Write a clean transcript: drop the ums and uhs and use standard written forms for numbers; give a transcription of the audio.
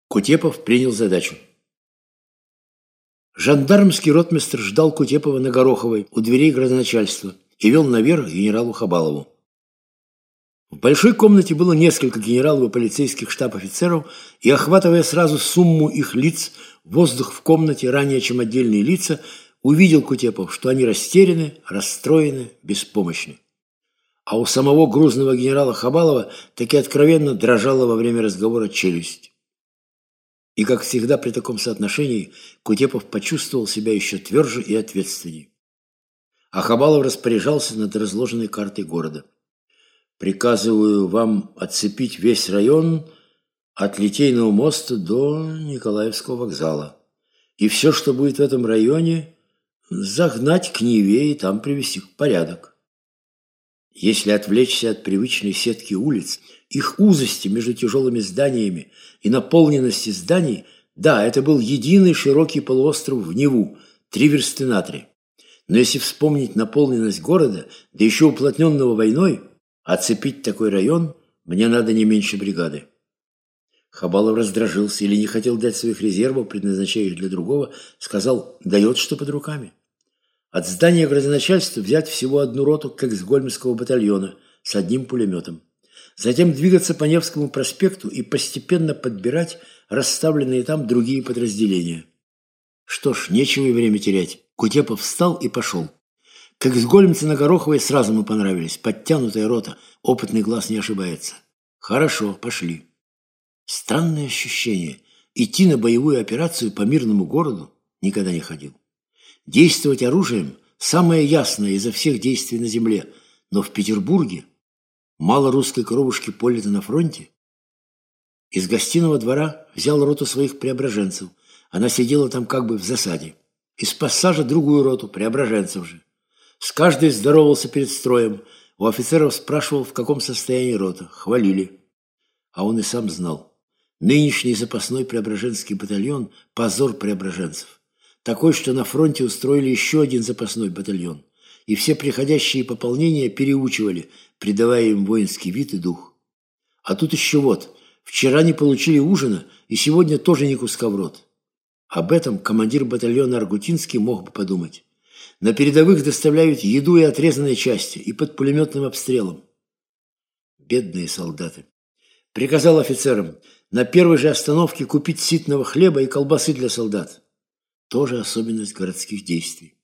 Кутепов принял задачу. Жандармский ротмистр ждал Кутепова на Гороховой у дверей градоначальства и вел наверх к генералу Хабалову. В большой комнате было несколько генералов и полицейских штаб-офицеров, и, охватывая сразу сумму их лиц, воздух в комнате, ранее чем отдельные лица, увидел Кутепов, что они растеряны, расстроены, беспомощны. А у самого грузного генерала Хабалова таки откровенно дрожала во время разговора челюсть. И, как всегда при таком соотношении, Кутепов почувствовал себя еще тверже и ответственнее. А Хабалов распоряжался над разложенной картой города. «Приказываю вам оцепить весь район от Литейного моста до Николаевского вокзала. И все, что будет в этом районе, загнать к Неве и там привести в порядок. Если отвлечься от привычной сетки улиц, их узости между тяжелыми зданиями и наполненности зданий, да, это был единый широкий полуостров в Неву, 3 версты на 3. Но если вспомнить наполненность города, да еще уплотненного войной, оцепить такой район мне надо не меньше бригады». Хабалов раздражился или не хотел дать своих резервов, предназначая их для другого, сказал: «Дает, что под руками». От здания градоначальства взять всего одну роту Кексгольмского батальона с одним пулеметом. Затем двигаться по Невскому проспекту и постепенно подбирать расставленные там другие подразделения. Что ж, нечего и время терять. Кутепов встал и пошел. Кексгольмцы на Гороховой сразу ему понравились. Подтянутая рота, опытный глаз не ошибается. Хорошо, пошли. Странное ощущение. Идти на боевую операцию по мирному городу никогда не ходил. Действовать оружием – самое ясное изо всех действий на земле. Но в Петербурге мало русской кровушки полита на фронте. Из гостиного двора взял роту своих преображенцев. Она сидела там как бы в засаде. Из пассажа другую роту преображенцев же. С каждой здоровался перед строем. У офицеров спрашивал, в каком состоянии рота. Хвалили. А он и сам знал. Нынешний запасной преображенский батальон – позор преображенцев. Такой, что на фронте устроили еще один запасной батальон. И все приходящие пополнения переучивали, придавая им воинский вид и дух. А тут еще вот, вчера не получили ужина, и сегодня тоже ни куска в рот. Об этом командир батальона Аргутинский мог бы подумать. На передовых доставляют еду и отрезанные части, и под пулеметным обстрелом. Бедные солдаты. Приказал офицерам на первой же остановке купить ситного хлеба и колбасы для солдат. Тоже особенность городских действий.